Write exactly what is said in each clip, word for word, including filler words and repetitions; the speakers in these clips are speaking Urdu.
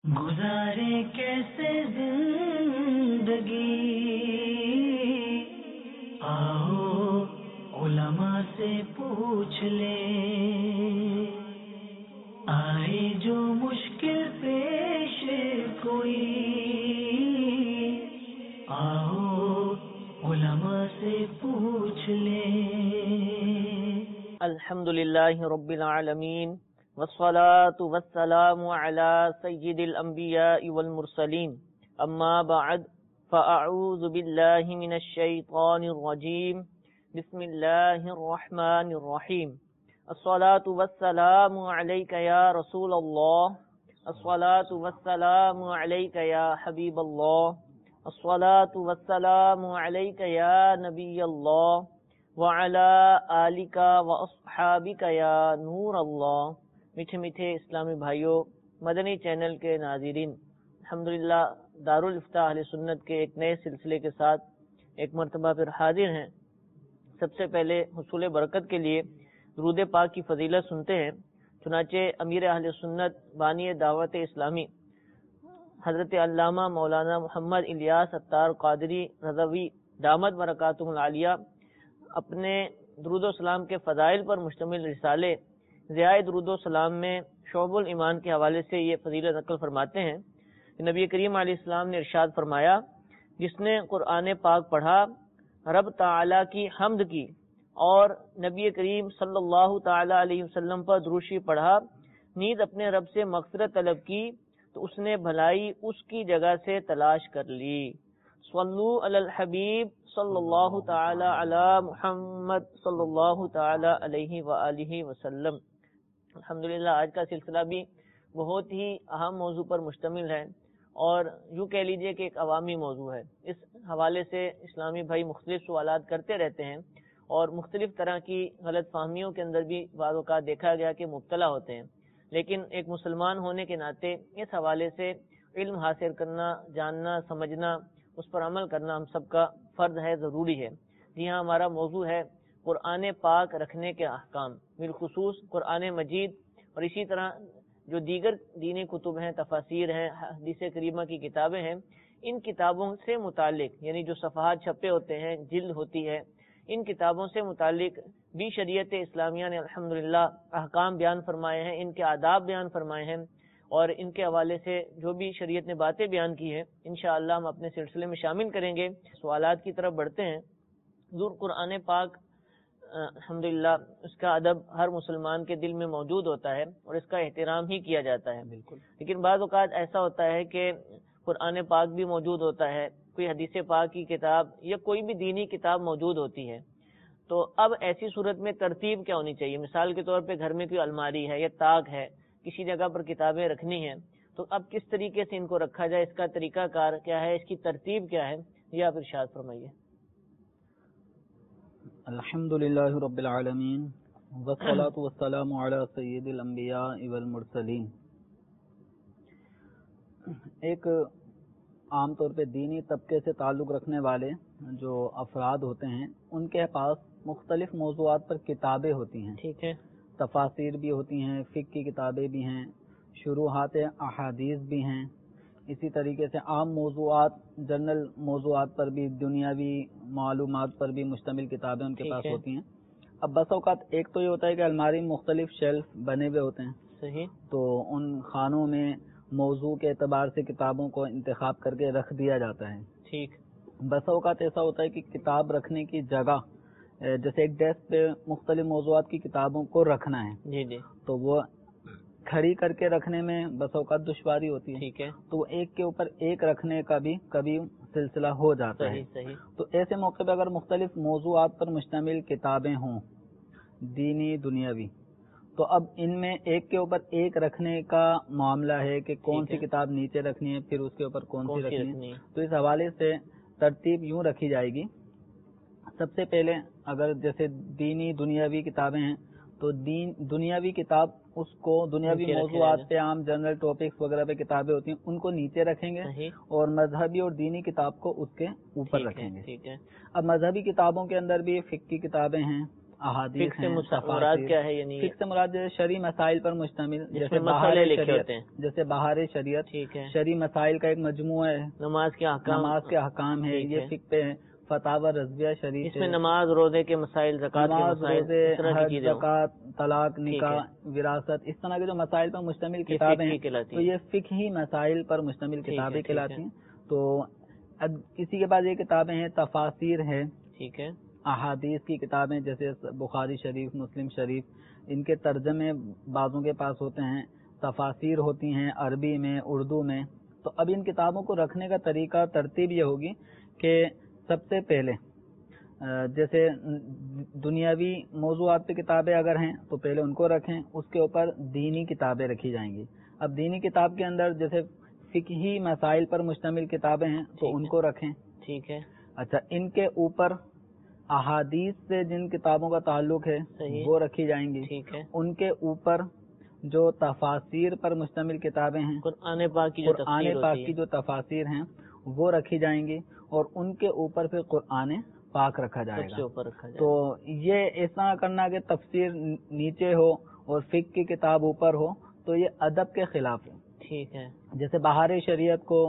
گزارے کیسے زندگی، آؤ علماء سے پوچھ لیں، آئے جو مشکل پیش کوئی، آؤ علماء سے پوچھ لیں۔ الحمد للہ رب العالمین والصلاة والسلام على سید الانبیاء والمرسلین، اما بعد فاعوذ باللہ من الشیطان الرجیم، بسم اللہ الرحمن الرحیم۔ الصلاة والسلام علیک یا رسول اللہ، الصلاة والسلام علیک یا حبیب اللہ، الصلاة والسلام علیک یا نبی اللہ، وعلی آلک واصحابک یا نور اللہ۔ میٹھے میٹھے اسلامی بھائیوں، مدنی چینل کے ناظرین، الحمدللہ دارالفتاح اہل سنت کے ایک نئے سلسلے کے ساتھ ایک مرتبہ پھر حاضر ہیں۔ سب سے پہلے حصول برکت کے لیے درود پاک کی فضیلت سنتے ہیں۔ چنانچہ امیر اہل سنت بانی دعوت اسلامی حضرت علامہ مولانا محمد الیاس اتار قادری رضوی دامت برکاتہم العالیہ اپنے درود و سلام کے فضائل پر مشتمل رسالے ضیاء درود و سلام میں شعب الایمان کے حوالے سے یہ فضیلت نقل فرماتے ہیں کہ نبی کریم علیہ السلام نے ارشاد فرمایا، جس نے قرآن پاک پڑھا، رب تعالی کی حمد کی اور نبی کریم صلی اللہ تعالی علیہ وسلم پر دروشی پڑھا، نیز اپنے رب سے مغفرت طلب کی، تو اس نے بھلائی اس کی جگہ سے تلاش کر لی۔ صلو علی الحبیب صلی اللہ تعالی علی محمد صلی اللہ تعالی علیہ وآلہ وسلم۔ الحمدللہ آج کا سلسلہ بھی بہت ہی اہم موضوع پر مشتمل ہے اور یوں کہہ لیجئے کہ ایک عوامی موضوع ہے۔ اس حوالے سے اسلامی بھائی مختلف سوالات کرتے رہتے ہیں اور مختلف طرح کی غلط فہمیوں کے اندر بھی بعض اوقات دیکھا گیا کہ مبتلا ہوتے ہیں، لیکن ایک مسلمان ہونے کے ناطے اس حوالے سے علم حاصل کرنا، جاننا، سمجھنا، اس پر عمل کرنا ہم سب کا فرض ہے، ضروری ہے۔ جی ہاں، ہمارا موضوع ہے قرآن پاک رکھنے کے احکام، بالخصوص قرآن مجید اور اسی طرح جو دیگر دینی کتب ہیں، تفاسیر ہیں، حدیث کریمہ کی کتابیں ہیں، ان کتابوں سے متعلق یعنی جو صفحات چھپے ہوتے ہیں، جلد ہوتی ہے، ان کتابوں سے متعلق بھی شریعت اسلامیہ نے الحمدللہ احکام بیان فرمائے ہیں، ان کے آداب بیان فرمائے ہیں، اور ان کے حوالے سے جو بھی شریعت نے باتیں بیان کی ہیں انشاءاللہ ہم اپنے سلسلے میں شامل کریں گے۔ سوالات کی طرف بڑھتے ہیں۔ حضور قرآن پاک الحمدللہ اس کا ادب ہر مسلمان کے دل میں موجود ہوتا ہے اور اس کا احترام ہی کیا جاتا ہے، بالکل۔ لیکن بعض اوقات ایسا ہوتا ہے کہ قرآن پاک بھی موجود ہوتا ہے، کوئی حدیث پاک کی کتاب یا کوئی بھی دینی کتاب موجود ہوتی ہے، تو اب ایسی صورت میں ترتیب کیا ہونی چاہیے؟ مثال کے طور پہ گھر میں کوئی الماری ہے یا طاق ہے، کسی جگہ پر کتابیں رکھنی ہیں، تو اب کس طریقے سے ان کو رکھا جائے، اس کا طریقہ کار کیا ہے، اس کی ترتیب کیا ہے، یہ آپ ارشاد فرمائیے۔ الحمدللہ رب العالمین والصلاة والسلام علی سید الانبیاء والمرسلین۔ ایک عام طور پہ دینی طبقے سے تعلق رکھنے والے جو افراد ہوتے ہیں ان کے پاس مختلف موضوعات پر کتابیں ہوتی ہیں، ٹھیک ہے، تفاسیر بھی ہوتی ہیں، فقہ کی کتابیں بھی ہیں، شروحات احادیث بھی ہیں، اسی طریقے سے عام موضوعات، جنرل موضوعات پر بھی، دنیاوی معلومات پر بھی مشتمل کتابیں ان کے پاس ہوتی ہیں۔ اب بس اوقات ایک تو یہ ہوتا ہے کہ الماری میں مختلف شیلف بنے ہوئے ہوتے ہیں، صحیح، تو ان خانوں میں موضوع کے اعتبار سے کتابوں کو انتخاب کر کے رکھ دیا جاتا ہے، ٹھیک۔ بس اوقات ایسا ہوتا ہے کہ کتاب رکھنے کی جگہ جیسے ایک ڈیسک پہ مختلف موضوعات کی کتابوں کو رکھنا ہے، جی جی، تو وہ کھڑی کر کے رکھنے میں بس اوقات دشواری ہوتی ہے، ٹھیک ہے، تو ایک کے اوپر ایک رکھنے کا بھی کبھی سلسلہ ہو جاتا ہے، صحیح۔ تو ایسے موقع پہ اگر مختلف موضوعات پر مشتمل کتابیں ہوں، دینی دنیاوی، تو اب ان میں ایک کے اوپر ایک رکھنے کا معاملہ ہے کہ کون سی کتاب نیچے رکھنی ہے، پھر اس کے اوپر کون سی رکھنی ہے۔ تو اس حوالے سے ترتیب یوں رکھی جائے گی، سب سے پہلے اگر جیسے دینی دنیاوی کتابیں ہیں تو دین دنیاوی کتاب اس کو دنیاوی موضوعات پہ، عام جنرل ٹاپکس وغیرہ پہ کتابیں ہوتی ہیں ان کو نیچے رکھیں گے، اور مذہبی اور دینی کتاب کو اس کے اوپر رکھیں گے، ٹھیک ہے۔ اب مذہبی کتابوں کے اندر بھی فقہ کی کتابیں ہیں، احادیث ہیں، مراد کیا ہے؟ یعنی فقہ سے مراد شرعی مسائل پر مشتمل، جیسے مسائل لکھے ہوتے ہیں، جیسے بہار شریعت، ٹھیک ہے، شرعی مسائل کا ایک مجموعہ ہے، نماز کے احکام، نماز کے احکام ہے، یہ فقہ پہ ہے، فتاوی رضویہ شریف، اس میں نماز، روزے کے مسائل، زکوٰۃ کے مسائل، حج، زکوٰۃ، طلاق، نکاح، وراثت، اس طرح کے جو مسائل پر مشتمل کتابیں ہیں تو یہ فقہی مسائل پر مشتمل کتابیں کہلاتی ہیں۔ تو اب کسی کے پاس یہ کتابیں ہیں، تفاسیر ہے، ٹھیک ہے، احادیث کی کتابیں جیسے بخاری شریف، مسلم شریف، ان کے ترجمے بعضوں کے پاس ہوتے ہیں، تفاسیر ہوتی ہیں عربی میں، اردو میں۔ تو اب ان کتابوں کو رکھنے کا طریقہ، ترتیب یہ ہوگی کہ سب سے پہلے جیسے دنیاوی موضوعات پہ کتابیں اگر ہیں تو پہلے ان کو رکھیں، اس کے اوپر دینی کتابیں رکھی جائیں گی۔ اب دینی کتاب کے اندر جیسے فقہی مسائل پر مشتمل کتابیں ہیں تو ان کو رکھیں، ٹھیک ہے۔ اچھا، ان کے اوپر احادیث سے جن کتابوں کا تعلق ہے وہ رکھی جائیں گی، ٹھیک ہے۔ ان کے اوپر جو تفاسیر پر مشتمل کتابیں ہیں، قرآن پاک کی جو قرآن پاک کی جو تفاسیر ہیں وہ رکھی جائیں گی، اور ان کے اوپر پھر قرآن پاک رکھا جائے گا۔ تو یہ ایسا کرنا کہ تفسیر نیچے ہو اور فقہ کی کتاب اوپر ہو تو یہ ادب کے خلاف ہے، ٹھیک ہے۔ جیسے بہار شریعت کو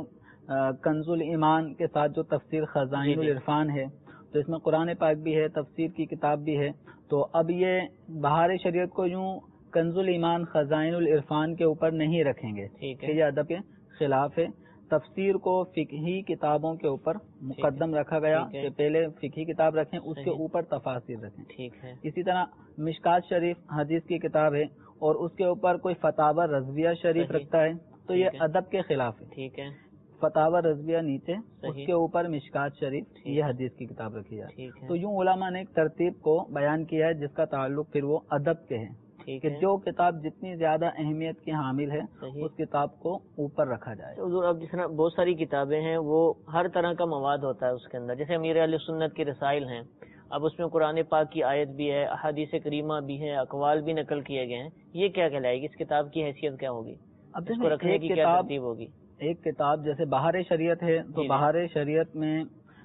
کنز الایمان کے ساتھ جو تفسیر خزائن العرفان ہے تو اس میں قرآن پاک بھی ہے، تفسیر کی کتاب بھی ہے، تو اب یہ بہار شریعت کو یوں کنز الایمان خزائن العرفان کے اوپر نہیں رکھیں گے کہ یہ ادب کے خلاف ہے۔ تفسیر کو فقہی کتابوں کے اوپر مقدم رکھا گیا کہ پہلے فقہی کتاب رکھیں، اس کے اوپر تفاسیر رکھیں، ٹھیک ہے۔ اسی طرح مشکات شریف حدیث کی کتاب ہے اور اس کے اوپر کوئی فتاوی رضویہ شریف رکھتا ہے تو یہ ادب کے خلاف ہے، ٹھیک ہے۔ فتاوی رضویہ نیچے، اس کے اوپر مشکات شریف، یہ حدیث کی کتاب رکھی جائے۔ تو یوں علماء نے ایک ترتیب کو بیان کیا ہے جس کا تعلق پھر وہ ادب کے ہے کہ جو کتاب جتنی زیادہ اہمیت کی حامل ہے اس کتاب کو اوپر رکھا جائے۔ حضور، اب جس طرح بہت ساری کتابیں ہیں وہ ہر طرح کا مواد ہوتا ہے اس کے اندر، جیسے امیر اہل سنت کے رسائل ہیں، اب اس میں قرآن پاک کی آیت بھی ہے، احادیث کریمہ بھی ہے، اقوال بھی نقل کیے گئے ہیں، یہ کیا کہلائے گی؟ اس کتاب کی حیثیت کیا ہوگی؟ اب اس کو رکھنے کی کیا ترتیب ہوگی؟ ایک کتاب جیسے بہار شریعت ہے تو بہار شریعت میں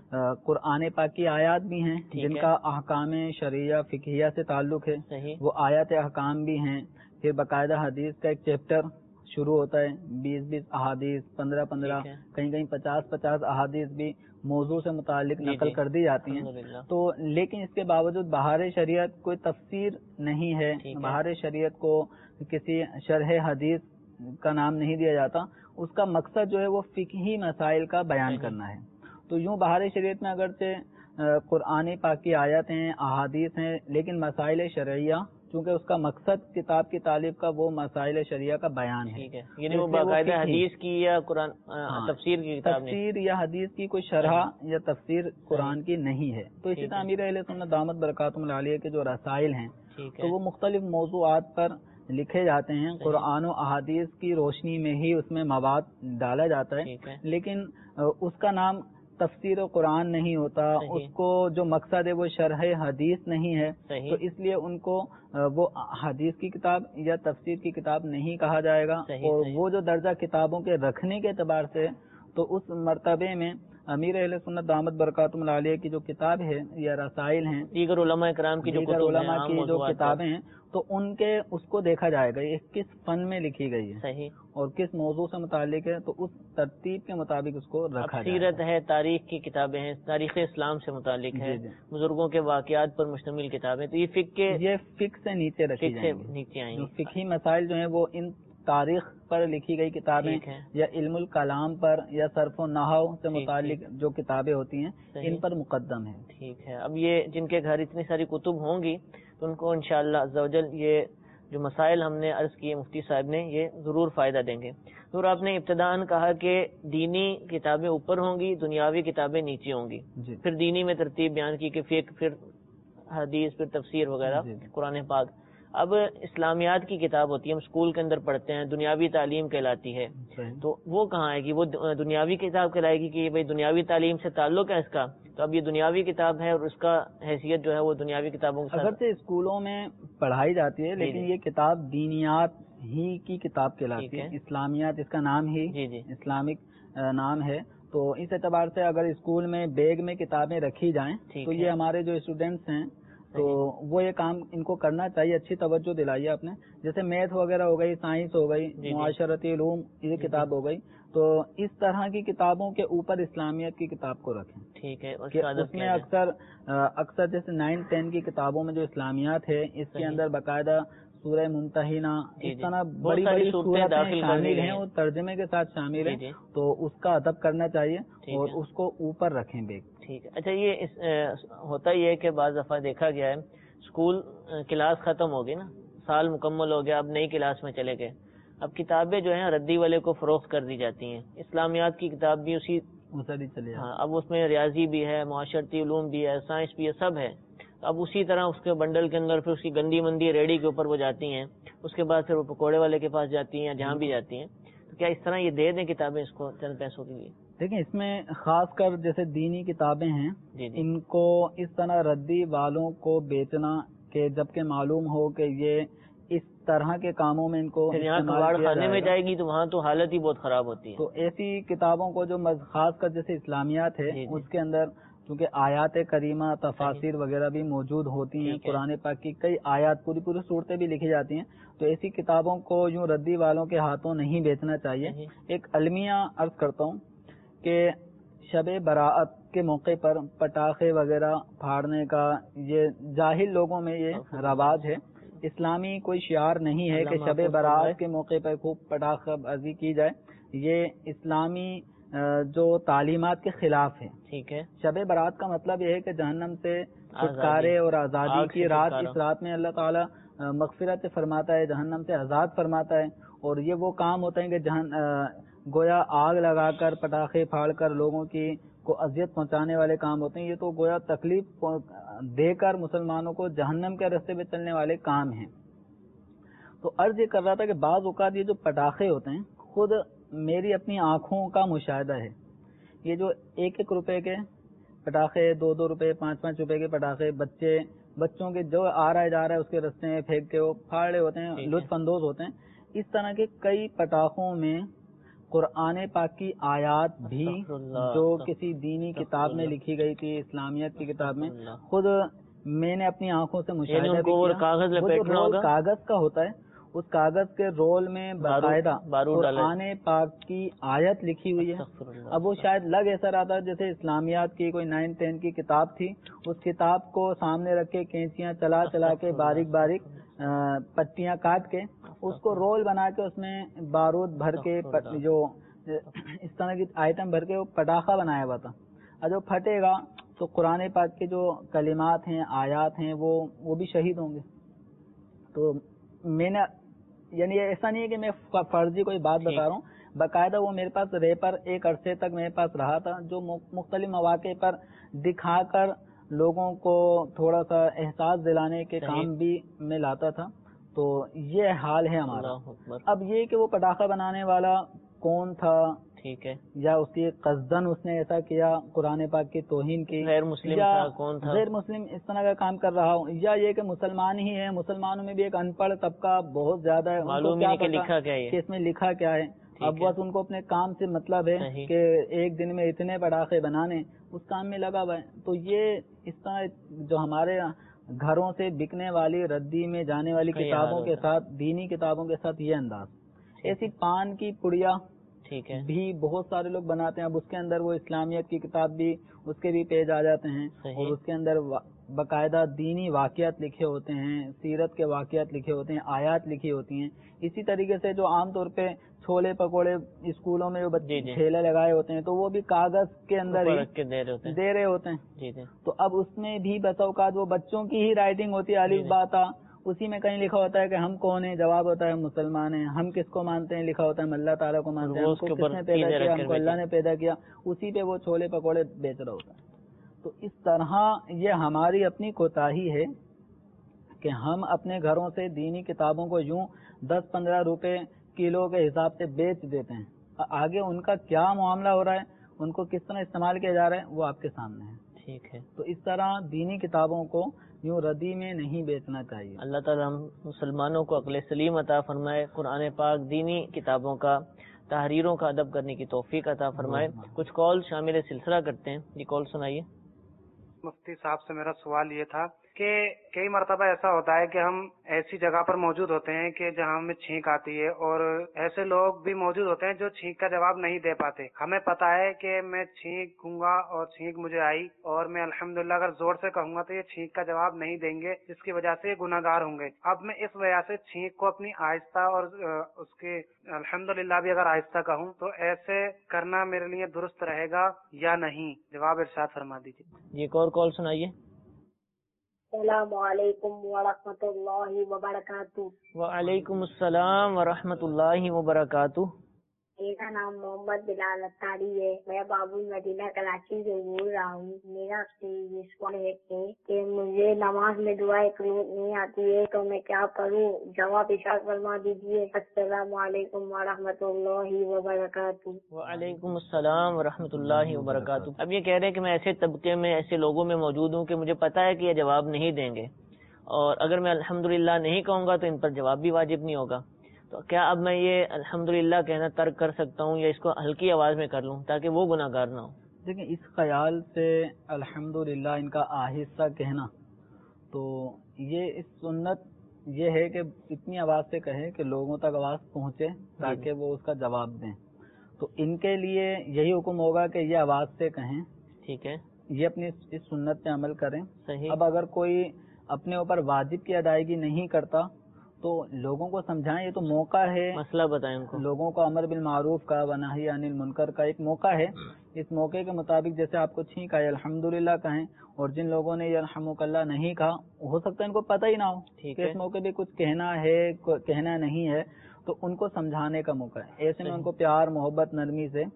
قرآن پاک کی آیات بھی ہیں جن کا احکام شرعیہ فقہیہ سے تعلق ہے، وہ آیات احکام بھی ہیں، پھر باقاعدہ حدیث کا ایک چیپٹر شروع ہوتا ہے، بیس بیس احادیث، پندرہ پندرہ، کہیں کہیں پچاس پچاس احادیث بھی موضوع سے متعلق نقل کر دی جاتی ہیں۔ تو لیکن اس کے باوجود بہار شریعت کوئی تفسیر نہیں ہے، بہار شریعت کو کسی شرح حدیث کا نام نہیں دیا جاتا، اس کا مقصد جو ہے وہ فقہی مسائل کا بیان کرنا ہے۔ تو یوں بہار شریعت میں اگرچہ قرآن پاک کی آیات ہیں، احادیث ہیں، لیکن مسائل شرعیہ چونکہ اس کا مقصد کتاب کی تعلیف کا وہ مسائل شریعہ کا بیان ہے، یعنی وہ باقاعدہ حدیث کی یا قرآن تفسیر کی کتاب نہیں، تفسیر یا حدیث کی کوئی شرح یا تفسیر قرآن کی نہیں ہے۔ تو اسی طرح امیر اہل سنت دامت برکاتہم العالیہ کے جو رسائل ہیں تو وہ مختلف موضوعات پر لکھے جاتے ہیں، قرآن و احادیث کی روشنی میں ہی اس میں مواد ڈالا جاتا ہے، لیکن اس کا نام تفسیر قرآن نہیں ہوتا، اس کو جو مقصد ہے وہ شرح حدیث نہیں ہے، تو اس لیے ان کو وہ حدیث کی کتاب یا تفسیر کی کتاب نہیں کہا جائے گا، اور وہ جو درجہ کتابوں کے رکھنے کے اعتبار سے تو اس مرتبے میں امیر اہل سنت دامت برکاتہم العالیہ کی جو کتاب ہے یا رسائل ہیں، دیگر علماء کرام کی جو علماء کی جو کتابیں ہیں تو ان کے اس کو دیکھا جائے گا یہ کس فن میں لکھی گئی ہے صحیح اور کس موضوع سے متعلق ہے، تو اس ترتیب کے مطابق اس کو رکھا جائے گا۔ سیرت ہے، تاریخ کی کتابیں ہیں، تاریخ اسلام سے متعلق ہے، بزرگوں کے واقعات پر مشتمل کتابیں، تو یہ فقہ کے یہ فقہ سے نیچے رکھی جائیں گی، نیچے آئیں جو فقہی مسائل جو ہیں وہ ان تاریخ پر لکھی گئی کتابیں یا علم الکلام پر یا صرف و نحو سے متعلق جو کتابیں ہوتی ہیں ان پر مقدم ہے۔ ٹھیک ہے، اب یہ جن کے گھر اتنی ساری کتب ہوں گی تو ان کو انشاءاللہ عز و جل یہ جو مسائل ہم نے عرض کیے مفتی صاحب نے یہ ضرور فائدہ دیں گے۔ اور آپ نے ابتداءً کہا کہ دینی کتابیں اوپر ہوں گی، دنیاوی کتابیں نیچے ہوں گی، پھر دینی میں ترتیب بیان کی کہ فقہ، پھر حدیث، پھر تفسیر وغیرہ، قرآن پاک۔ اب اسلامیات کی کتاب ہوتی ہے، ہم اسکول کے اندر پڑھتے ہیں، دنیاوی تعلیم کہلاتی ہے، تو وہ کہاں آئے گی؟ وہ دنیاوی کتاب کہلائے گی کہ بھائی دنیاوی تعلیم سے تعلق ہے اس کا، تو اب یہ دنیاوی کتاب ہے اور اس کا حیثیت جو ہے وہ دنیاوی کتابوں کے ساتھ اگرچہ اسکولوں میں پڑھائی جاتی ہے لیکن یہ کتاب دینیات ہی کی کتاب کہلاتی ہے، اسلامیات اس کا نام ہی اسلامک نام ہے، تو اس اعتبار سے اگر اسکول میں بیگ میں کتابیں رکھی جائیں تو یہ ہمارے جو اسٹوڈینٹس ہیں تو وہ یہ کام ان کو کرنا چاہیے. اچھی توجہ دلائیے آپ نے. جیسے میتھ وغیرہ ہو گئی, سائنس ہو گئی, معاشرتی علوم یہ کتاب ہو گئی, تو اس طرح کی کتابوں کے اوپر اسلامیت کی کتاب کو رکھیں. ٹھیک ہے. اس میں اکثر اکثر جیسے نائن ٹین کی کتابوں میں جو اسلامیات ہے اس کے اندر باقاعدہ سورہ ممتحنہ اس طرح بڑی بڑی صورتیں شامل ہیں اور ترجمے کے ساتھ شامل ہیں, تو اس کا ادب کرنا چاہیے اور اس کو اوپر رکھیں بیگ. ٹھیک ہے. اچھا, یہ ہوتا یہ ہے کہ بعض دفعہ دیکھا گیا ہے اسکول کلاس ختم ہو گئی نا, سال مکمل ہو گیا, اب نئی کلاس میں چلے گئے, اب کتابیں جو ہیں ردی والے کو فروخت کر دی جاتی ہیں. اسلامیات کی کتاب بھی اسی چلے, ہاں, اب اس میں ریاضی بھی ہے, معاشرتی علوم بھی ہے, سائنس بھی ہے, سب ہے. اب اسی طرح اس کے بنڈل کے اندر پھر اس کی گندی مندی ریڈی کے اوپر وہ جاتی ہیں, اس کے بعد پھر وہ پکوڑے والے کے پاس جاتی ہیں, جہاں بھی جاتی ہیں. تو کیا اس طرح یہ دے دیں کتابیں اس کو چند پیسوں کے لیے؟ دیکھیں, اس میں خاص کر جیسے دینی کتابیں ہیں جی جی. ان کو اس طرح ردی والوں کو بیچنا کہ جبکہ معلوم ہو کہ یہ اس طرح کے کاموں میں ان کو کباڑ خانے میں جائے گی تو وہاں تو حالت ہی بہت خراب ہوتی ہے. تو ایسی کتابوں کو جو خاص کر جیسے اسلامیات ہے جی جی. اس کے اندر کیونکہ آیات کریمہ تفاسیر وغیرہ بھی موجود ہوتی ہیں, قرآن پاک کی کئی آیات پوری پوری صورتیں بھی لکھی جاتی ہیں, تو ایسی کتابوں کو یوں ردی والوں کے ہاتھوں نہیں بیچنا چاہیے. ایک المیہ عرض کرتا ہوں کہ شب برات کے موقع پر پٹاخے وغیرہ پھاڑنے کا یہ جاہل لوگوں میں یہ رواج ہے. اسلامی کوئی شعار نہیں ہے کہ شب برات کے موقع پر خوب پٹاخہ بازی کی جائے, یہ اسلامی جو تعلیمات کے خلاف ہے. ٹھیک ہے. شب برات کا مطلب یہ ہے کہ جہنم سے چھٹکارے اور آزادی کی رات, اس رات میں اللہ تعالیٰ مغفرت فرماتا ہے, جہنم سے آزاد فرماتا ہے, اور یہ وہ کام ہوتے ہیں کہ جہن گویا آگ لگا کر پٹاخے پھاڑ کر لوگوں کی کو اذیت پہنچانے والے کام ہوتے ہیں. یہ تو گویا تکلیف دے کر مسلمانوں کو جہنم کے راستے پہ چلنے والے کام ہیں. تو عرض یہ کر رہا تھا کہ بعض اوقات یہ جو پٹاخے ہوتے ہیں, خود میری اپنی آنکھوں کا مشاہدہ ہے, یہ جو ایک ایک روپے کے پٹاخے, دو دو روپے, پانچ پانچ روپے کے پٹاخے بچے بچوں کے جو آ رہا ہے جا رہا ہے اس کے رستے میں پھینک کے وہ پھاڑ رہے ہوتے ہیں, لطف اندوز ہوتے ہیں. اس طرح کے کئی پٹاخوں میں قرآن پاک کی آیات بھی جو کسی دینی کتاب میں لکھی گئی تھی, اسلامیت کی کتاب میں, خود میں نے اپنی آنکھوں سے مشاہدہ بھی کیا. کاغذ کا ہوتا ہے, اس کاغذ کے رول میں باقاعدہ قرآن پاک کی آیت لکھی ہوئی ہے. اب وہ شاید لگ ایسا رہا تھا جیسے اسلامیات کی کوئی نائن ٹین کی کتاب تھی, اس کتاب کو سامنے رکھ کے کینچیاں چلا چلا کے باریک باریک پٹیاں کاٹ کے اس کو رول بنا کے اس میں بارود بھر کے جو اس طرح کی آئٹم بھر کے وہ پٹاخہ بنایا ہوا تھا. اور جو پھٹے گا تو قرآن پاک کے جو کلمات ہیں, آیات ہیں, وہ وہ بھی شہید ہوں گے. تو میں نے یعنی ایسا نہیں ہے کہ میں فرضی کوئی بات بتا رہا ہوں, باقاعدہ وہ میرے پاس ریپر ایک عرصے تک میرے پاس رہا تھا, جو مختلف مواقع پر دکھا کر لوگوں کو تھوڑا سا احساس دلانے کے کام بھی میں لاتا تھا. تو یہ حال ہے ہمارا. اب یہ کہ وہ پٹاخہ بنانے والا کون تھا, ٹھیک ہے, یا اس کی قصدن اس نے ایسا کیا قرآن پاک کی توہین کی, غیر مسلم یا کون تھا, غیر مسلم اس طرح کا کام کر رہا ہوں, یا یہ کہ مسلمان ہی ہے, مسلمانوں میں بھی ایک ان پڑھ طبقہ بہت زیادہ ہے, معلوم نہیں کہ لکھا کیا ہے, کہ اس میں لکھا کیا ہے. اب بس ان کو اپنے کام سے مطلب ہے کہ ایک دن میں اتنے پٹاخے بنانے, اس کام میں لگا ہوا ہے. تو یہ اس طرح جو ہمارے گھروں سے بکنے والی ردی میں جانے والی کتابوں کے ساتھ, دینی کتابوں کے ساتھ یہ انداز. ایسی پان کی پڑیا ٹھیک ہے بھی بہت سارے لوگ بناتے ہیں. اب اس کے اندر وہ اسلامیت کی کتاب بھی اس کے بھی پیج آ جاتے ہیں, اور اس کے اندر باقاعدہ دینی واقعات لکھے ہوتے ہیں, سیرت کے واقعات لکھے ہوتے ہیں, آیات لکھی ہوتی ہیں. اسی طریقے سے جو عام طور پہ چھولے پکوڑے اسکولوں میں بچے ٹھیلے لگائے ہوتے ہیں, تو وہ بھی کاغذ کے اندر ہی دے رہے ہوتے ہیں. تو اب اس میں بھی بسا اوقات وہ بچوں کی ہی رائٹنگ ہوتی ہے, الف با تا, اسی میں کہیں لکھا ہوتا ہے کہ ہم کون ہیں, جواب ہوتا ہے ہم مسلمان ہیں. ہم کس کو مانتے ہیں, لکھا ہوتا ہے ہم اللہ تعالیٰ کو مانتے ہیں. ہم کو کس نے پیدا کیا, ہم کو اللہ نے پیدا کیا. اسی پہ وہ چھولے پکوڑے بیچ رہا ہوتا ہے. تو اس طرح یہ ہماری اپنی کوتاہی ہے کہ ہم اپنے گھروں سے دینی کتابوں کو یوں دس پندرہ روپے کلو کے حساب سے بیچ دیتے ہیں. آگے ان کا کیا معاملہ ہو رہا ہے, ان کو کس طرح استعمال کیا جا رہا ہے, وہ آپ کے سامنے ہے. ٹھیک ہے. تو اس طرح دینی کتابوں کو یوں ردی میں نہیں بیچنا چاہیے. اللہ تعالیٰ ہم مسلمانوں کو عقل سلیم عطا فرمائے, قرآن پاک دینی کتابوں کا تحریروں کا ادب کرنے کی توفیق عطا فرمائے. کچھ کال شامل سلسلہ کرتے ہیں, یہ کال سنائیے. مفتی صاحب سے میرا سوال یہ تھا کہ کئی مرتبہ ایسا ہوتا ہے کہ ہم ایسی جگہ پر موجود ہوتے ہیں کہ جہاں ہمیں چھینک آتی ہے، اور ایسے لوگ بھی موجود ہوتے ہیں جو چھینک کا جواب نہیں دے پاتے. ہمیں پتا ہے کہ میں چھینکوں گا اور چھینک مجھے آئی، اور میں الحمدللہ اگر زور سے کہوں گا تو یہ چھینک کا جواب نہیں دیں گے، جس کی وجہ سے یہ گناہ گار ہوں گے. اب میں اس وجہ سے چھینک کو اپنی آہستہ اور اس کے الحمدللہ بھی اگر آہستہ کہوں تو ایسے کرنا میرے لیے درست رہے گا یا نہیں؟ جواب ارشاد فرما دیجیے. جی ایک اور کال سنائیے. السلام علیکم ورحمۃ اللہ وبرکاتہ. وعلیکم السلام ورحمۃ اللہ وبرکاتہ. میرا نام محمد بلال اتاری ہے. میں باب المدینہ کراچی سے بول رہا ہوں. میرا آپ سے یہ سوال ہے کہ مجھے نماز میں دعائیں قنوت نہیں آتی ہے تو میں کیا کروں؟ جواب ارشاد فرما دیجیے. السلام علیکم ورحمۃ اللہ وبرکاتہ. وعلیکم السلام ورحمۃ اللہ وبرکاتہ. اب یہ کہہ رہے ہیں کہ میں ایسے طبقے میں ایسے لوگوں میں موجود ہوں کہ مجھے پتا ہے کہ یہ جواب نہیں دیں گے، اور اگر میں الحمدللہ نہیں کہوں گا تو ان پر جواب بھی واجب نہیں ہوگا. تو کیا اب میں یہ الحمدللہ کہنا ترک کر سکتا ہوں یا اس کو ہلکی آواز میں کر لوں تاکہ وہ گناہ گار نہ ہو؟ دیکھیں اس خیال سے الحمدللہ ان کا آہستہ کہنا، تو یہ اس سنت یہ ہے کہ اتنی آواز سے کہے کہ لوگوں تک آواز پہنچے تاکہ وہ اس کا جواب دیں. تو ان کے لیے یہی حکم ہوگا کہ یہ آواز سے کہیں. ٹھیک ہے، یہ اپنی اس سنت پہ عمل کریں. صحیح. اب اگر کوئی اپنے اوپر واجب کی ادائیگی نہیں کرتا تو لوگوں کو سمجھائیں. یہ تو موقع ہے، مسئلہ بتائیں ان کو. لوگوں کو امر بالمعروف کا و نہی عن المنکر کا ایک موقع ہے. اس موقع کے مطابق جیسے آپ کو چھینک آئے الحمدللہ کہیں، اور جن لوگوں نے یرحمک اللہ نہیں کہا ہو سکتا ہے ان کو پتہ ہی نہ ہو کہ اس موقع پہ کچھ کہنا ہے کہنا نہیں ہے، تو ان کو سمجھانے کا موقع ہے. ایسے میں ان کو پیار محبت نرمی سے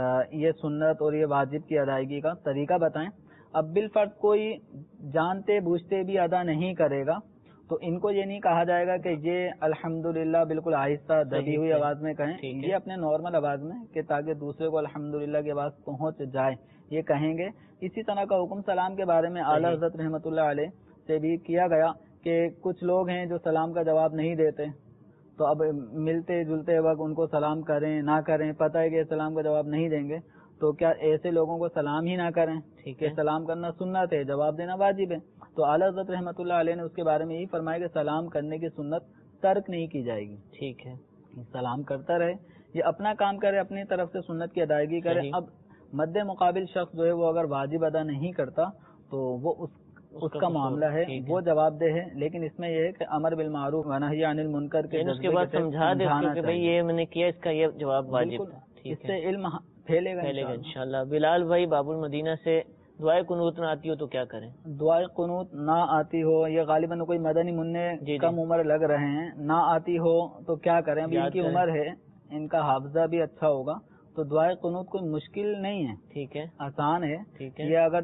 یہ سنت اور یہ واجب کی ادائیگی کا طریقہ بتائیں. اب بالفرض کوئی جانتے بوجھتے بھی ادا نہیں کرے گا تو ان کو یہ نہیں کہا جائے گا کہ یہ الحمدللہ بالکل آہستہ دبی ہوئی آواز میں کہیں. یہ اپنے نارمل آواز میں کہ تاکہ دوسرے کو الحمدللہ کی آواز پہنچ جائے یہ کہیں گے. اسی طرح کا حکم سلام کے بارے میں اعلیٰ حضرت رحمۃ اللہ علیہ سے بھی کیا گیا کہ کچھ لوگ ہیں جو سلام کا جواب نہیں دیتے، تو اب ملتے جلتے وقت ان کو سلام کریں نہ کریں، پتہ ہے کہ سلام کا جواب نہیں دیں گے، تو کیا ایسے لوگوں کو سلام ہی نہ کریں؟ ٹھیک ہے، سلام کرنا سنت ہے، جواب دینا واجب ہے. تو اعلیٰ حضرت رحمۃ اللہ علیہ نے اس کے بارے میں یہی فرمایا کہ سلام کرنے کی سنت ترک نہیں کی جائے گی. ٹھیک ہے، سلام کرتا رہے، یہ اپنا کام کرے، اپنی طرف سے سنت کی ادائیگی کرے. اب مد مقابل شخص جو ہے وہ اگر واجب ادا نہیں کرتا تو وہ اس اس کا معاملہ ہے، وہ جواب دہ ہے. لیکن اس میں یہ ہے کہ امر بالمعروف و نہی عن المنکر کے اس کے بعد سمجھا دے کہ بھئی یہ میں نے کیا، اس کا یہ جواب واجب ہے. اس سے علم پھیلے گا پھیلے گا انشاءاللہ. بلال بھائی باب المدینہ سے دعائے قنوت نہ آتی ہو تو کیا کریں؟ دعائے قنوت نہ آتی ہو، یہ غالباً کوئی مدنی منع کم عمر لگ رہے ہیں، نہ آتی ہو تو کیا کریں؟ ابھی ان کی عمر ہے، ان کا حافظہ بھی اچھا ہوگا، تو دعائے قنوت کوئی مشکل نہیں ہے. ٹھیک ہے، آسان ہے. ٹھیک ہے، یہ اگر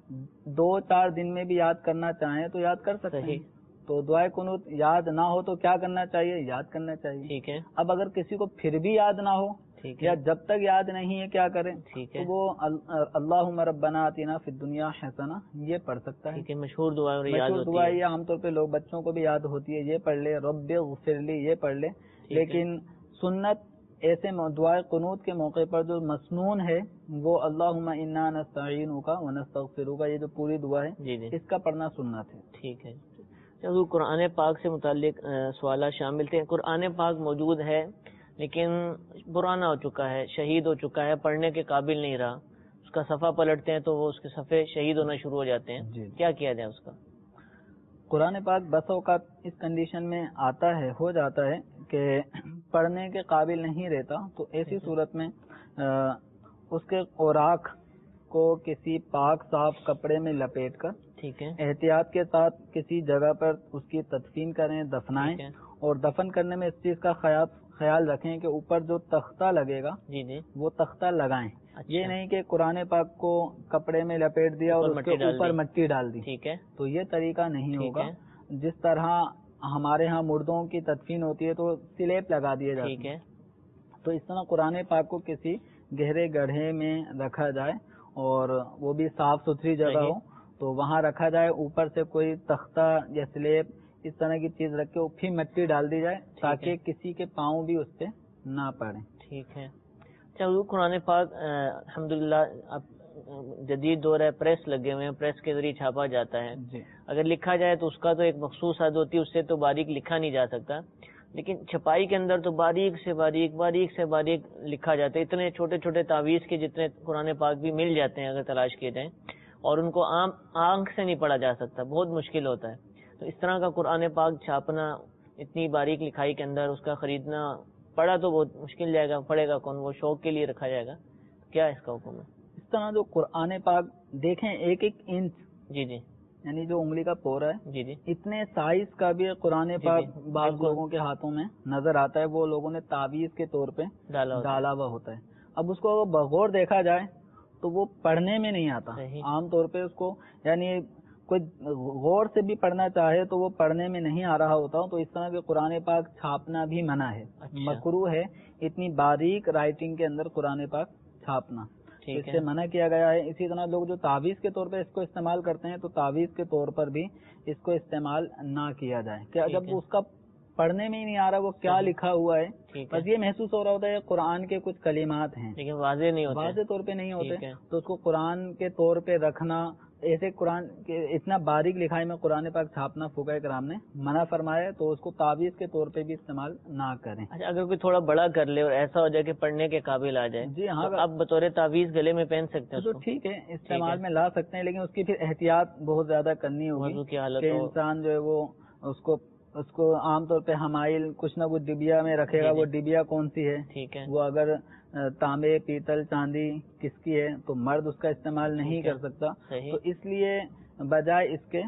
دو چار دن میں بھی یاد کرنا چاہیں تو یاد کر سکتے ہیں. تو دعائے قنوت یاد نہ ہو تو کیا کرنا چاہیے؟ یاد کرنا چاہیے. ٹھیک ہے. اب اگر کسی کو پھر بھی یاد نہ ہو یا جب تک یاد نہیں ہے کیا کریں؟ ٹھیک ہے، تو وہ اللہم ربنا آتنا فی الدنیا حسنہ یہ پڑھ سکتا ہے. ٹھیک ہے، مشہور دعا ہے. مشہور دعا یہ عام طور پہ لوگ بچوں کو بھی یاد ہوتی ہے، یہ پڑھ لے. رب اغفر لی یہ پڑھ لے. لیکن سنت ایسے دعائے قنوت کے موقع پر جو مسنون ہے وہ اللہم انا نستعینک و نستغفرک، یہ جو پوری دعا ہے اس کا پڑھنا سنت ہے. ٹھیک ہے. حضور قرآن پاک سے متعلق سوالات شامل تھے. قرآن پاک موجود ہے لیکن پرانا ہو چکا ہے، شہید ہو چکا ہے، پڑھنے کے قابل نہیں رہا. اس کا صفحہ پلٹتے ہیں تو وہ اس کے صفحے شہید ہونا شروع ہو جاتے ہیں. جی. کیا کیا جائے اس کا؟ قرآن پاک بس اوقات اس کنڈیشن میں آتا ہے، ہو جاتا ہے کہ پڑھنے کے قابل نہیں رہتا، تو ایسی صورت میں اس کے اوراق کو کسی پاک صاف کپڑے میں لپیٹ کر ٹھیک ہے احتیاط کے ساتھ کسی جگہ پر اس کی تدفین کریں، دفنائیں. اور دفن کرنے میں اس چیز کا خیال خیال رکھیں کہ اوپر جو تختہ لگے گا جی جی وہ تختہ لگائیں. اچھا. یہ نہیں کہ قرآن پاک کو کپڑے میں لپیٹ دیا اور اس کے اوپر مٹی ڈال دی. ٹھیک ہے، تو یہ طریقہ نہیں ہوگا. جس طرح ہمارے ہاں مردوں کی تدفین ہوتی ہے تو سلیب لگا دیے جاتے ہیں، تو اس طرح قرآن پاک کو کسی گہرے گڑھے میں رکھا جائے اور وہ بھی صاف ستھری جگہ ہو تو وہاں رکھا جائے. اوپر سے کوئی تختہ یا سلیب اس طرح کی چیز رکھ کے پھر مٹی ڈال دی جائے تاکہ کسی کے پاؤں بھی اس پہ نہ پڑے. ٹھیک ہے. چلو قرآن پاک الحمدللہ آپ جدید دور ہے، پریس لگے ہوئے ہیں، پریس کے ذریعے چھاپا جاتا ہے. اگر لکھا جائے تو اس کا تو ایک مخصوص حد ہوتی ہے، اس سے تو باریک لکھا نہیں جا سکتا. لیکن چھپائی کے اندر تو باریک سے باریک باریک سے باریک لکھا جاتا ہے. اتنے چھوٹے چھوٹے تعویذ کے جتنے قرآن پاک بھی مل جاتے ہیں اگر تلاش کیے جائیں، اور ان کو عام آنکھ سے نہیں پڑھا جا سکتا، بہت مشکل ہوتا ہے. تو اس طرح کا قرآن پاک چھاپنا اتنی باریک لکھائی کے اندر، اس کا خریدنا، پڑھا تو بہت مشکل جائے گا، پڑھے گا کون؟ وہ شوق کے لیے رکھا جائے گا. کیا اس کا حکم ہے؟ اس طرح جو قرآن پاک دیکھیں ایک ایک انچ، جی جی، یعنی جو انگلی کا پورا ہے، جی جی، اتنے سائز کا بھی قرآن پاک جی بعض بالکل لوگوں کے ہاتھوں میں نظر آتا ہے. وہ لوگوں نے تعویذ کے طور پہ ڈالا ہوتا ہے. ڈالا ہوا ہوتا ہے. اب اس کو بغور دیکھا جائے تو وہ پڑھنے میں نہیں آتا. صحیح. عام طور پہ اس کو یعنی کوئی غور سے بھی پڑھنا چاہے تو وہ پڑھنے میں نہیں آ رہا ہوتا. تو اس طرح کے قرآن پاک چھاپنا بھی منع ہے، اچھا. مکروہ ہے اتنی باریک رائٹنگ کے اندر قرآن پاک چھاپنا، ٹھیک اس ہے. سے منع کیا گیا ہے. اسی طرح لوگ جو تعویذ کے طور پہ اس کو استعمال کرتے ہیں تو تعویذ کے طور پر بھی اس کو استعمال نہ کیا جائے کہ ٹھیک جب ہے. اس کا پڑھنے میں ہی نہیں آ رہا وہ کیا صحیح. لکھا ہوا ہے، ٹھیک ہے. بس یہ محسوس ہو رہا ہوتا ہے قرآن کے کچھ کلمات ہیں لیکن واضح نہیں ہوتا ہے. واضح طور پہ نہیں ہوتے. ٹھیک ہے. تو اس کو قرآن کے طور پہ رکھنا، ایسے قرآن کے اتنا باریک لکھائی میں قرآن پاک چھاپنا فقہاء کرام نے منع فرمایا ہے. تو اس کو تعویذ کے طور پہ بھی استعمال نہ کریں. اچھا، اگر کوئی تھوڑا بڑا کر لے اور ایسا ہو جائے کہ پڑھنے کے قابل آ جائے، جی ہاں، تو اب بطور تعویذ گلے میں پہن سکتے ہیں تو اس کو؟ ٹھیک ہے، استعمال میں لا سکتے ہیں، لیکن اس کی پھر احتیاط بہت زیادہ کرنی ہوگی وضو کی حالت کہ ہو. انسان جو ہے وہ اس کو اس کو عام طور پہ حمائل کچھ نہ کچھ ڈبیا میں رکھے گا. جی جی. وہ ڈبیا کون سی ہے، ٹھیک ہے. وہ اگر تانبے، پیتل، چاندی کس کی ہے تو مرد اس کا استعمال نہیں ٹھیک ہے. کر سکتا. صحیح. تو اس لیے بجائے اس کے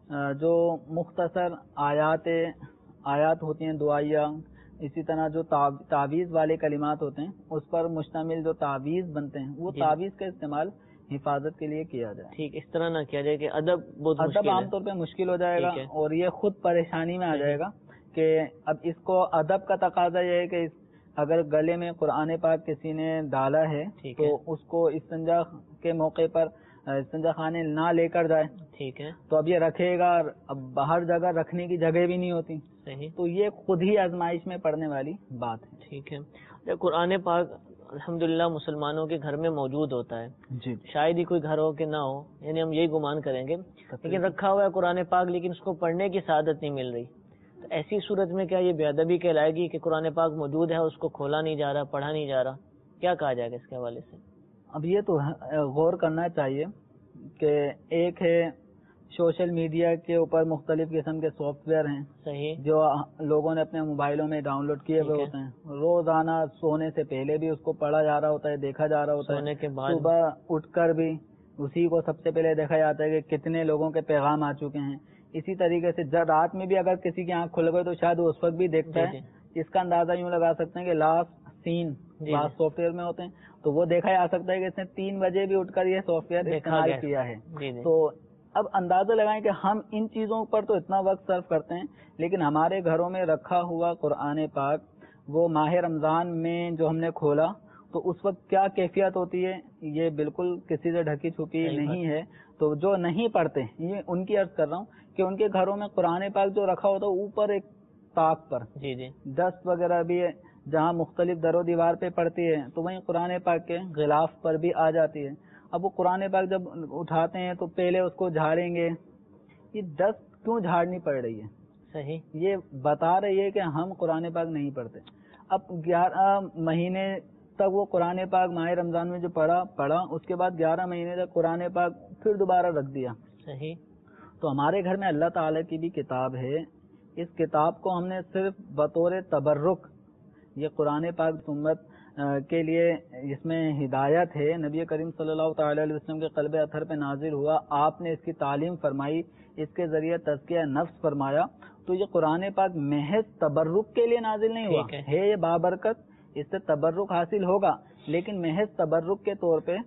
جو مختصر آیات آیات ہوتی ہیں دعائیہ، اسی طرح جو تعویذ والے کلمات ہوتے ہیں اس پر مشتمل جو تعویذ بنتے ہیں وہ جی. تعویذ کا استعمال حفاظت کے لیے کیا جائے. ٹھیک، اس طرح نہ کیا جائے کہ ادب بہت ادب مشکل عام ہے. طور پہ مشکل ہو جائے گا ٹھیک ہے. اور یہ خود پریشانی میں آ جائے گا کہ اب اس کو ادب کا تقاضا یہ ہے کہ اس اگر گلے میں قرآن پاک کسی نے ڈالا ہے ٹھیک ہے. تو اس کو استنجا کے موقع پر استنجا خانے نہ لے کر جائے. ٹھیک ہے. تو اب یہ رکھے گا، اب باہر جگہ رکھنے کی جگہ بھی نہیں ہوتی. صحیح. تو یہ خود ہی آزمائش میں پڑنے والی بات ہے. ٹھیک ہے. قرآن پاک الحمدللہ مسلمانوں کے گھر میں موجود ہوتا ہے. جی، شاید ہی کوئی گھر ہو کہ نہ ہو، یعنی ہم یہی گمان کریں گے. لیکن رکھا ہوا ہے قرآن پاک، لیکن اس کو پڑھنے کی سعادت نہیں مل رہی. تو ایسی صورت میں کیا یہ بے ادبی کہلائے گی کہ قرآن پاک موجود ہے، اس کو کھولا نہیں جا رہا، پڑھا نہیں جا رہا؟ کیا کہا جائے گا اس کے حوالے سے؟ اب یہ تو غور کرنا چاہیے کہ ایک ہے سوشل میڈیا کے اوپر مختلف قسم کے سافٹ ویئر ہیں صحیح. جو لوگوں نے اپنے موبائلوں میں ڈاؤن لوڈ کیے ہوئے ہوتے ہیں. روزانہ سونے سے پہلے بھی اس کو پڑھا جا رہا ہوتا ہے، دیکھا جا رہا ہوتا سونے ہے. کے بعد صبح اٹھ کر بھی اسی کو سب سے پہلے دیکھا جاتا ہے کہ کتنے لوگوں کے پیغام آ چکے ہیں. اسی طریقے سے جب رات میں بھی اگر کسی کی آنکھ کھل گئی تو شاید وہ اس وقت بھی دیکھتا جی ہے. اس کا اندازہ یوں لگا سکتے ہیں کہ لاسٹ سین جی بعض سافٹ ویئر میں ہوتے ہیں تو وہ دیکھا جا سکتا ہے کہ اس نے تین بجے بھی اٹھ کر یہ سافٹ ویئر استعمال کیا ہے. جی جی. تو اب اندازہ لگائیں کہ ہم ان چیزوں پر تو اتنا وقت صرف کرتے ہیں، لیکن ہمارے گھروں میں رکھا ہوا قرآن پاک وہ ماہ رمضان میں جو ہم نے کھولا تو اس وقت کیا کیفیت ہوتی ہے یہ بالکل کسی سے ڈھکی چھپی نہیں ہے. تو جو نہیں پڑھتے، یہ ان کی عرض کر رہا ہوں کہ ان کے گھروں میں قرآن پاک جو رکھا ہوتا ہے اوپر ایک طاق پر، جی جی، ڈسٹ وغیرہ بھی ہے، جہاں مختلف در و دیوار پہ پڑتی ہے تو وہیں قرآن پاک کے غلاف پر بھی آ جاتی ہے. اب وہ قرآن پاک جب اٹھاتے ہیں تو پہلے اس کو جھاڑیں گے. یہ ڈسٹ کیوں جھاڑنی پڑ رہی ہے؟ صحیح. یہ بتا رہی ہے کہ ہم قرآن پاک نہیں پڑھتے. اب گیارہ مہینے تک وہ قرآن پاک ماہ رمضان میں جو پڑھا پڑھا اس کے بعد گیارہ مہینے تک قرآن پاک پھر دوبارہ رکھ دیا. صحیح. تو ہمارے گھر میں اللہ تعالیٰ کی بھی کتاب ہے. اس کتاب کو ہم نے صرف بطور تبرک، یہ قرآن پاک سنت کے لیے اس میں ہدایت ہے، نبی کریم صلی اللہ تعالی علیہ وسلم کے قلب اطہر پہ نازل ہوا، آپ نے اس کی تعلیم فرمائی، اس کے ذریعے تزکیہ نفس فرمایا. تو یہ قرآن پاک محض تبرک کے لیے نازل نہیں ہوا ہے، یہ بابرکت، اس سے تبرک حاصل ہوگا، لیکن محض تبرک کے طور پہ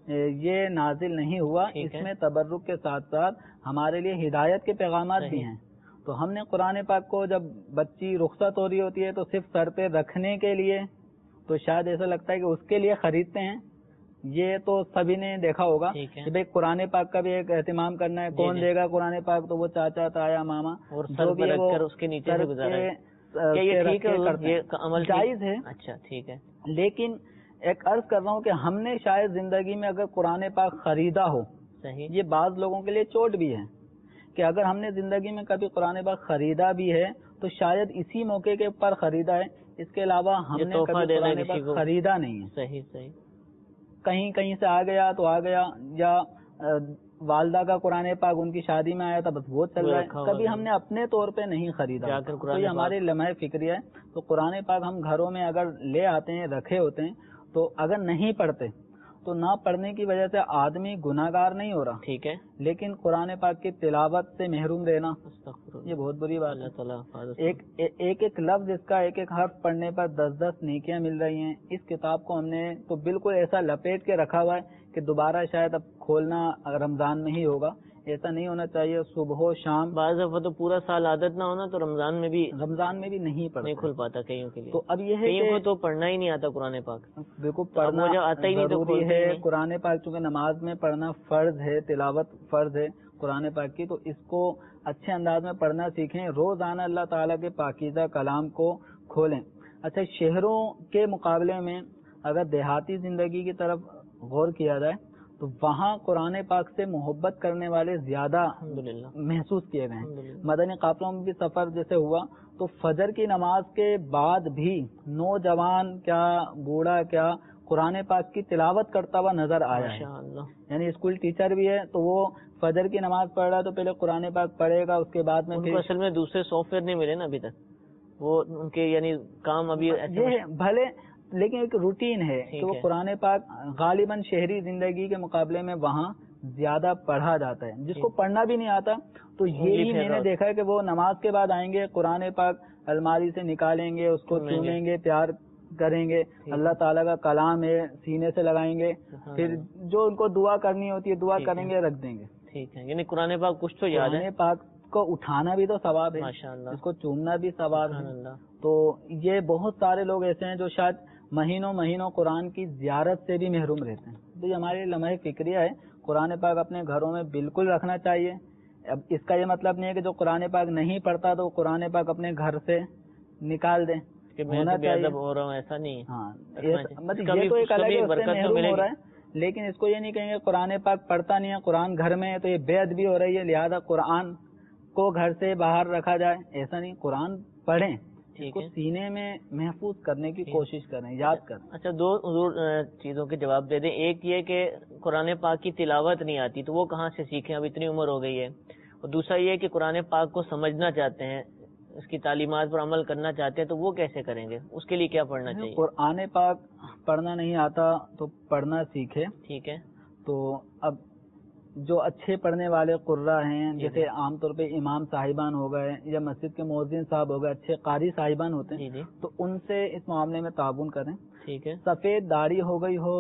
یہ نازل نہیں ہوا. اس میں تبرک کے ساتھ ساتھ ہمارے لیے ہدایت کے پیغامات بھی ہیں. تو ہم نے قرآن پاک کو جب بچی رخصت ہو رہی ہوتی ہے تو صرف سر پہ رکھنے کے لیے، تو شاید ایسا لگتا ہے کہ اس کے لیے خریدتے ہیں. یہ تو سبھی نے دیکھا ہوگا کہ بھائی قرآن پاک کا بھی ایک اہتمام کرنا ہے. کون دے گا قرآن پاک؟ تو وہ چاچا، تایا، ماما، اور سر پہ رکھ کر اس کے نیچے سے گزارا ہے. جائز ہے. اچھا ٹھیک ہے. لیکن ایک عرض کر رہا ہوں کہ ہم نے شاید زندگی میں اگر قرآن پاک خریدا ہو، صحیح، یہ بعض لوگوں کے لیے چوٹ بھی ہے کہ اگر ہم نے زندگی میں کبھی قرآن پاک خریدا بھی ہے تو شاید اسی موقع کے اوپر خریدا ہے، اس کے علاوہ ہم یہ نے تحفہ کبھی دینا قرآن کسی پاک کو، خریدا نہیں ہے. صحیح صحیح، کہیں کہیں سے آ گیا تو آ گیا، یا والدہ کا قرآن پاک ان کی شادی میں آیا تھا بس وہ چل وہ رہا رکھا ہے، ہوا کبھی ہے. ہم نے اپنے طور پہ نہیں خریدا. جا کر قرآن تو یہ پاک- ہمارے لمحہ فکریہ ہے. تو قرآن پاک ہم گھروں میں اگر لے آتے ہیں، رکھے ہوتے ہیں، تو اگر نہیں پڑھتے تو نہ پڑھنے کی وجہ سے آدمی گناہگار نہیں ہو رہا، ٹھیک ہے، لیکن قرآن پاک کی تلاوت سے محروم رہنا استغفر اللہ، یہ بہت بری بات اللہ ہے. تعالیٰ حفاظت ایک ایک ایک لفظ اس کا، ایک ایک حرف پڑھنے پر دس دس نیکیاں مل رہی ہیں. اس کتاب کو ہم نے تو بالکل ایسا لپیٹ کے رکھا ہوا ہے کہ دوبارہ شاید اب کھولنا رمضان میں ہی ہوگا. ایسا نہیں ہونا چاہیے. صبح و شام، بعض دفعہ تو پورا سال عادت نہ ہونا تو رمضان میں بھی رمضان میں بھی نہیں پڑھتے، نہیں کھل پاتا کئیوں کے لیے. تو اب یہ ہے کئیوں کو کہ تو پڑھنا ہی نہیں آتا قرآن پاک. دیکھو اب پڑھنا وہ جب آتا ہی نہیں تو ضروری کھولتے ہی ہے. نہیں. قرآن پاک چونکہ نماز میں پڑھنا فرض ہے، تلاوت فرض ہے قرآن پاک کی، تو اس کو اچھے انداز میں پڑھنا سیکھیں. روزانہ اللہ تعالیٰ کے پاکیزہ کلام کو کھولیں. اچھا، شہروں کے مقابلے میں اگر دیہاتی زندگی کی طرف غور کیا جائے تو وہاں قرآن پاک سے محبت کرنے والے زیادہ الحمدللہ محسوس کیے گئے ہیں. الحمدللہ. مدنی قافلوں میں بھی سفر جیسے ہوا تو فجر کی نماز کے بعد بھی نوجوان کیا بوڑھا کیا قرآن پاک کی تلاوت کرتا ہوا نظر آیا ہے. ماشاء اللہ. یعنی اسکول ٹیچر بھی ہے تو وہ فجر کی نماز پڑھ رہا ہے تو پہلے قرآن پاک پڑھے گا، اس کے بعد میں ان پھر کو اصل میں دوسرے سافٹ ویئر نہیں ملے نا ابھی تک، وہ ان کے یعنی کام ابھی ایسے یہ بھلے، لیکن ایک روٹین ہے کہ وہ ہے. قرآن پاک غالباً شہری زندگی کے مقابلے میں وہاں زیادہ پڑھا جاتا ہے. جس کو پڑھنا بھی نہیں آتا تو یہی میں نے دیکھا ہے کہ وہ نماز کے بعد آئیں گے، قرآن پاک الماری سے نکالیں گے، اس کو چومیں گے، پیار کریں گے، اللہ تعالیٰ کا کلام ہے سینے سے لگائیں گے، پھر جو ان کو دعا کرنی ہوتی ہے دعا کریں گے، رکھ دیں گے. ٹھیک ہے، یعنی قرآن پاک کچھ تو یاد ہے. قرآن پاک کو اٹھانا بھی تو ثواب ہے، ماشاء اللہ. اس کو چومنا بھی ثواب سبحان ہے. اللہ. تو یہ بہت سارے لوگ ایسے ہیں جو شاید مہینوں مہینوں قرآن کی زیارت سے بھی محروم رہتے ہیں. تو یہ ہمارے لمحہ فکریہ ہے. قرآن پاک اپنے گھروں میں بالکل رکھنا چاہیے. اب اس کا یہ مطلب نہیں ہے کہ جو قرآن پاک نہیں پڑھتا تو قرآن پاک اپنے گھر سے نکال دیں. کہ میں تو بے ادب ہو رہا ہوں، ایسا نہیں. ہاں، مطلب یہ تو ایک الگ ہے، اس سے محروم ہو رہا ہے، ہے، لیکن اس کو یہ نہیں کہیں گے قرآن پاک پڑھتا نہیں ہے، قرآن گھر میں ہے تو یہ بے ادبی ہو رہی ہے لہذا قرآن کو گھر سے باہر رکھا جائے. ایسا نہیں، قرآن پڑھیں، اس کو سینے میں محفوظ کرنے کی کوشش کریں، یاد کریں. اچھا، دو حضور چیزوں کے جواب دے دیں. ایک یہ کہ قرآن پاک کی تلاوت نہیں آتی تو وہ کہاں سے سیکھیں، اب اتنی عمر ہو گئی ہے. اور دوسرا یہ کہ قرآن پاک کو سمجھنا چاہتے ہیں، اس کی تعلیمات پر عمل کرنا چاہتے ہیں تو وہ کیسے کریں گے، اس کے لیے کیا پڑھنا چاہیے؟ قرآن پاک پڑھنا نہیں آتا تو پڑھنا سیکھے. ٹھیک ہے. تو اب جو اچھے پڑھنے والے قرہ ہیں، جیسے عام طور پہ امام صاحبان ہو گئے یا مسجد کے مؤذن صاحب ہو گئے، اچھے قاری صاحبان ہوتے ہیں، تو ان سے اس معاملے میں تعاون کریں. ٹھیک ہے. سفید داڑھی ہو گئی ہو،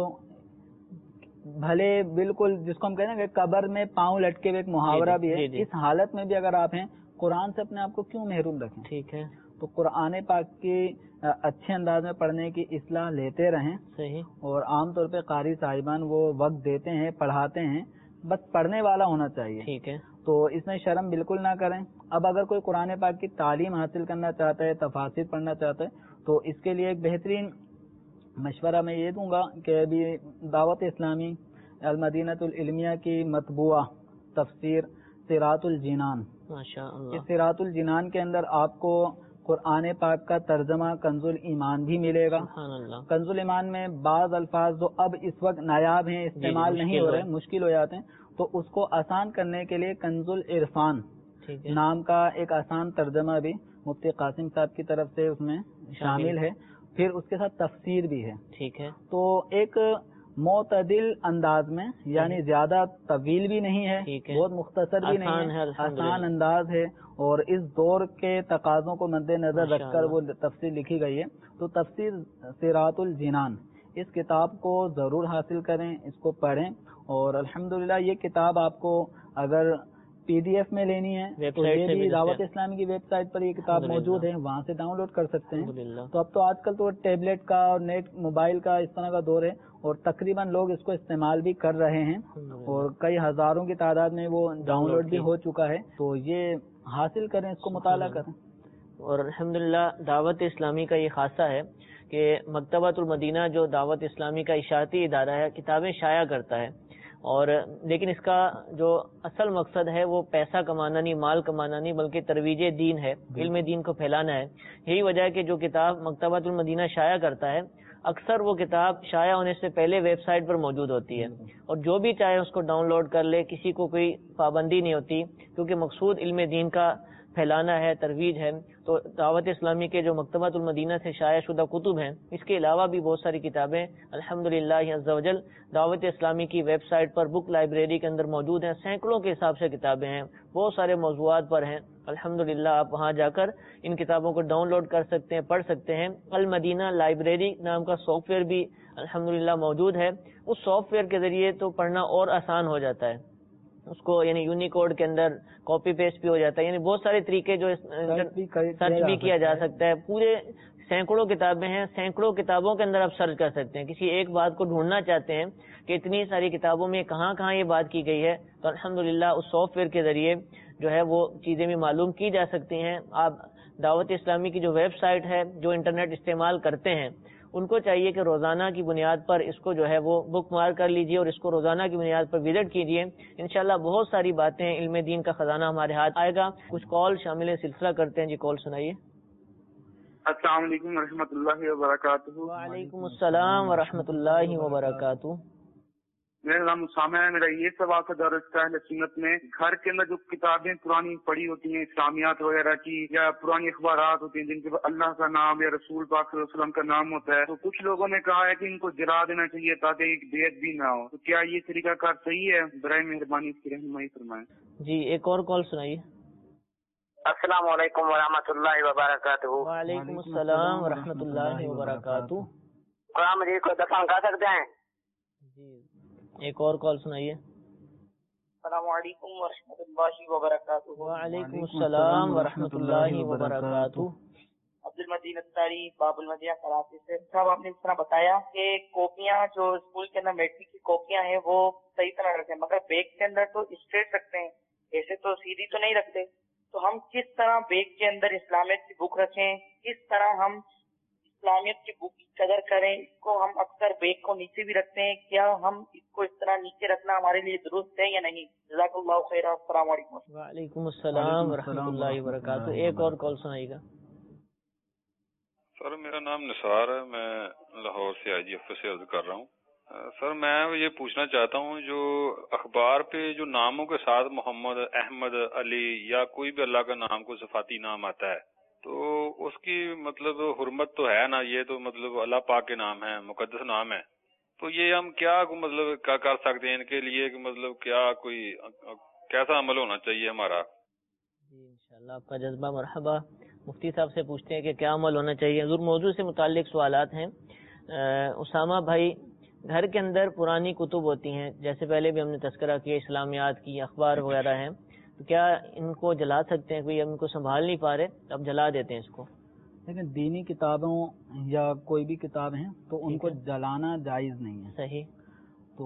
بھلے بالکل جس کو ہم کہتے ہیں کہ قبر میں پاؤں لٹکے ہوئے، ایک محاورہ بھی ہے، اس حالت میں بھی اگر آپ ہیں قرآن سے اپنے آپ کو کیوں محروم رکھیں. ٹھیک ہے. تو قرآن پاک کی اچھے انداز میں پڑھنے کی اصلاح لیتے رہیں. صحیح. اور عام طور پہ قاری صاحبان وہ وقت دیتے ہیں، پڑھاتے ہیں، بس پڑھنے والا ہونا چاہیے. ٹھیک ہے. تو اس میں شرم بالکل نہ کریں. اب اگر کوئی قرآن پاک کی تعلیم حاصل کرنا چاہتا ہے، تفاسیر پڑھنا چاہتا ہے، تو اس کے لیے ایک بہترین مشورہ میں یہ دوں گا کہ ابھی دعوت اسلامی المدینۃ العلمیہ کی مطبوعہ تفسیر صراط الجنان، ماشاء اللہ، اس صراط الجنان کے اندر آپ کو قرآن پاک کا ترجمہ کنز الایمان بھی ملے گا. سبحان اللہ. کنز الایمان میں بعض الفاظ جو اب اس وقت نایاب ہیں، استعمال نہیں ہو رہے، مشکل ہو جاتے ہیں، تو اس کو آسان کرنے کے لیے کنز العرفان نام کا ایک آسان ترجمہ بھی مفتی قاسم صاحب کی طرف سے اس میں شامل ہے. پھر اس کے ساتھ تفسیر بھی ہے. ٹھیک ہے. تو ایک معتدل انداز میں، یعنی زیادہ طویل بھی نہیں ہے، بہت مختصر بھی نہیں ہے، آسان انداز ہے، اور اس دور کے تقاضوں کو مد نظر رکھ کر وہ تفسیر لکھی گئی ہے. تو تفسیر صراط الجنان، اس کتاب کو ضرور حاصل کریں، اس کو پڑھیں. اور الحمدللہ یہ کتاب آپ کو اگر پی ڈی ایف میں لینی ہے تو یہ بھی دعوت اسلامی کی ویب سائٹ پر یہ کتاب موجود ہے، وہاں سے ڈاؤن لوڈ کر سکتے ہیں. تو اب تو آج کل تو ٹیبلیٹ کا اور نیٹ موبائل کا اس طرح کا دور ہے، اور تقریباً لوگ اس کو استعمال بھی کر رہے ہیں، اور کئی ہزاروں کی تعداد میں وہ ڈاؤن لوڈ بھی ہو چکا ہے. تو یہ حاصل کریں، اس کو مطالعہ کریں. اور الحمدللہ دعوت اسلامی کا یہ خاصہ ہے کہ مکتبۃ المدینہ جو دعوت اسلامی کا اشاعتی ادارہ ہے کتابیں شائع کرتا ہے، اور لیکن اس کا جو اصل مقصد ہے وہ پیسہ کمانا نہیں، مال کمانا نہیں، بلکہ ترویج دین ہے، علم دین کو پھیلانا ہے۔ یہی وجہ ہے کہ جو کتاب مکتبۃ المدینہ شائع کرتا ہے اکثر وہ کتاب شائع ہونے سے پہلے ویب سائٹ پر موجود ہوتی ہے، اور جو بھی چاہے اس کو ڈاؤن لوڈ کر لے، کسی کو کوئی پابندی نہیں ہوتی، کیونکہ مقصود علم دین کا پھیلانا ہے، ترویج ہے۔ تو دعوت اسلامی کے جو مکتبۃ المدینہ سے شائع شدہ کتب ہیں، اس کے علاوہ بھی بہت ساری کتابیں الحمدللہ عز و جل دعوت اسلامی کی ویب سائٹ پر بک لائبریری کے اندر موجود ہیں۔ سینکڑوں کے حساب سے کتابیں ہیں، بہت سارے موضوعات پر ہیں، الحمدللہ آپ وہاں جا کر ان کتابوں کو ڈاؤن لوڈ کر سکتے ہیں، پڑھ سکتے ہیں۔ المدینہ لائبریری نام کا سافٹ ویئر بھی الحمدللہ موجود ہے، اس سافٹ ویئر کے ذریعے تو پڑھنا اور آسان ہو جاتا ہے، اس کو یعنی یونیکوڈ کے اندر کاپی پیسٹ بھی ہو جاتا ہے، یعنی بہت سارے طریقے جو سرچ بھی کیا جا سکتا ہے۔ پورے سینکڑوں کتابیں ہیں، سینکڑوں کتابوں کے اندر آپ سرچ کر سکتے ہیں۔ کسی ایک بات کو ڈھونڈنا چاہتے ہیں کہ اتنی ساری کتابوں میں کہاں کہاں یہ بات کی گئی ہے، تو الحمدللہ اس سافٹ ویئر کے ذریعے جو ہے وہ چیزیں بھی معلوم کی جا سکتی ہیں۔ آپ دعوت اسلامی کی جو ویب سائٹ ہے، جو انٹرنیٹ استعمال کرتے ہیں، ان کو چاہیے کہ روزانہ کی بنیاد پر اس کو جو ہے وہ بک مارک کر لیجئے اور اس کو روزانہ کی بنیاد پر وزٹ کیجئے۔ انشاءاللہ بہت ساری باتیں، علم دین کا خزانہ ہمارے ہاتھ آئے گا۔ کچھ کال شامل سلسلہ کرتے ہیں، جی کال سنائیے۔ السلام علیکم ورحمۃ اللہ وبرکاتہ۔ وعلیکم السلام ورحمۃ اللہ وبرکاتہ۔ میرا نام اسامہ ہے۔ میرا یہ سوال تھا دارالفتا اہل سنت میں، گھر کے اندر جو کتابیں پرانی پڑی ہوتی ہیں اسلامیات وغیرہ کی، یا پرانی اخبارات ہوتی ہیں جن کے اللہ کا نام یا رسول پاک صلی اللہ علیہ وسلم کا نام ہوتا ہے، تو کچھ لوگوں نے کہا ہے کہ ان کو جلا دینا چاہیے تاکہ ایک بیعت بھی نہ ہو، تو کیا یہ طریقہ کار صحیح ہے؟ برائے مہربانی اس کی رہنمائی فرمائیں۔ جی ایک اور کال سنائیے۔ السلام علیکم ورحمۃ اللہ وبرکاتہ۔ وعلیکم السلام ورحمۃ اللہ وبرکاتہ۔ قرآن مجید کو دفن کر سکتے ہیں؟ جی ایک اور کال سنائیے۔ السلام علیکم ورحمۃ اللہ وبرکاتہ۔ وعلیکم السلام ورحمۃ اللہ وبرکاتہ۔ عبد المجید اتاری باب المدینہ کراچی سے۔ صاحب آپ نے اس طرح بتایا کہ کاپیاں جو اسکول کے اندر میٹرک کی کاپیاں ہیں وہ صحیح طرح رکھیں، مگر بیگ کے اندر تو اسٹریٹ رکھتے ہیں، ایسے تو سیدھی تو نہیں رکھتے، تو ہم کس طرح بیگ کے اندر اسلامیت کی بک رکھیں، کس طرح ہم اسلامیت کی بک کی قدر کریں؟ اس کو ہم اکثر بیگ کو نیچے بھی رکھتے ہیں، کیا ہم اس کو اس طرح نیچے رکھنا ہمارے لیے درست ہے یا نہیں؟ جزاک اللہ خیر۔ السلام علیکم۔ وعلیکم السلام ورحمۃ اللہ وبرکاتہ۔ ایک اور کال سنائیے گا۔ سر میرا نام نثار ہے، میں لاہور سے آئی جی ایف سے عرض کر رہا ہوں۔ سر میں یہ پوچھنا چاہتا ہوں، جو اخبار پہ جو ناموں کے ساتھ محمد، احمد، علی یا کوئی بھی اللہ کا نام کو صفاتی نام آتا ہے، تو اس کی مطلب حرمت تو ہے نا، یہ تو مطلب اللہ پاک کے نام ہے، مقدس نام ہے، تو یہ ہم کیا مطلب کیا کر سکتے ہیں ان کے لیے کہ مطلب کیا کوئی کیسا عمل ہونا چاہیے ہمارا؟ جی انشاءاللہ آپ کا جذبہ مرحبا۔ مفتی صاحب سے پوچھتے ہیں کہ کیا عمل ہونا چاہیے۔ حضور موضوع سے متعلق سوالات ہیں۔ اسامہ بھائی، گھر کے اندر پرانی کتب ہوتی ہیں، جیسے پہلے بھی ہم نے تذکرہ کیا، اسلامیات کی اخبار وغیرہ ہیں، تو کیا ان کو جلا سکتے ہیں؟ کوئی ہم ان کو سنبھال نہیں پا رہے، اب جلا دیتے ہیں اس کو۔ لیکن دینی کتابوں یا کوئی بھی کتاب ہیں تو ان کو جلانا جائز نہیں ہے۔ صحیح۔ تو